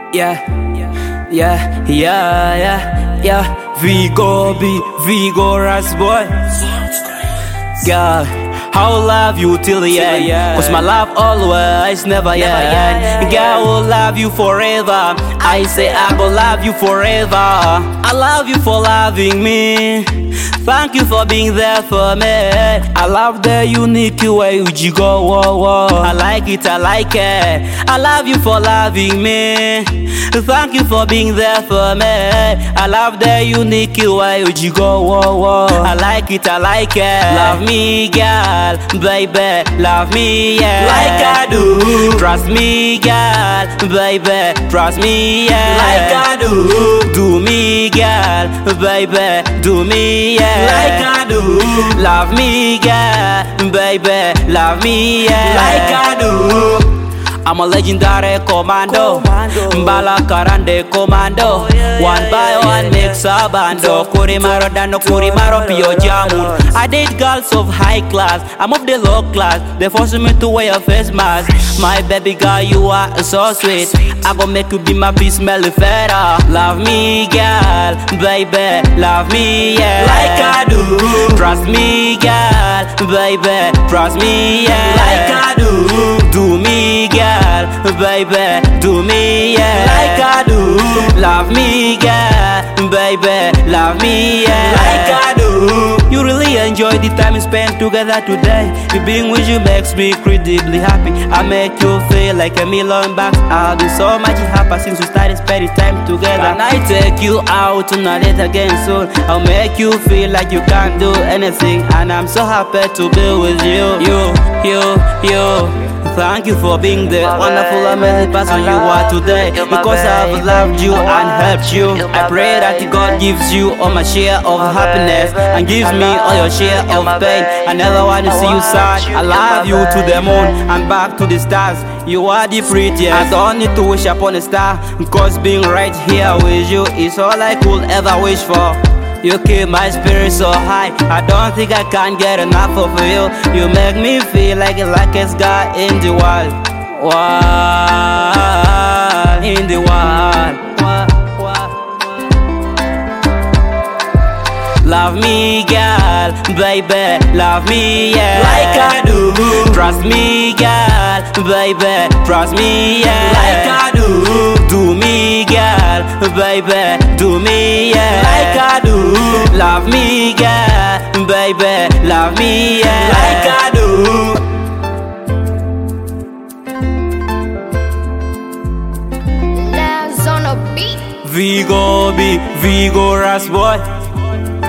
Yeah, yeah, yeah, yeah, yeah. Vigo B, Vigo Ras boy. God, I'll love you till the end. Cause my love always never end. God will love you forever. I say I will love you forever. I love you for loving me. Thank you for being there for me. I love the unique way you go. Whoa, whoa. I like it, I like it. I love you for loving me. Thank you for being there for me. I love the unique way you go. Whoa, whoa. I like it, I like it. Love me, girl, baby. Love me, yeah, like I do. Trust me, girl, baby. Trust me, yeah, like I do. Do me, girl, baby. Do me, yeah, like I do. Love me, girl, baby. Love me, yeah, like I do. I'm a legendary commando, Mbala Karande commando. One by one makes a bando. Kurimaro dano, Kurimaro pio jamun. I date girls of high class, I'm of the low class. They force me to wear a face mask. My baby girl, you are so sweet. I gon' make you be my beast, smell better. Love me, girl, baby. Love me, yeah, like I do. Trust me, girl, baby. Trust me, yeah, like I do. Do me, girl, baby. Do me, yeah, like I do. Love me, girl, baby. Love me, yeah, like I do. You really enjoy the time we spent together today. You being with you makes me incredibly happy. I make you feel like $1 million. I'll be so much happier since we started spending time together. And I take you out on a date again soon. I'll make you feel like you can't do anything. And I'm so happy to be with you. You. Thank you for being the wonderful, amazing person you are today. Because I've loved you and helped you. I pray that God gives you all my share of happiness and gives me all your share of pain. I never want to see you sad. I love you to the moon and back to the stars. You are the prettiest. I don't need to wish upon a star, because being right here with you is all I could ever wish for. You keep my spirit so high, I don't think I can get enough of you. You make me feel like the luckiest guy in the world. In the world. Love me, girl, baby. Love me, yeah, like I do. Trust me, girl, baby. Trust me, yeah, like I do. Do me, girl, baby. Do me, yeah, like I do. Love me, girl, baby. Love me, yeah, like I do. Labs on a beat. Vigo B, Vigo Ras boy.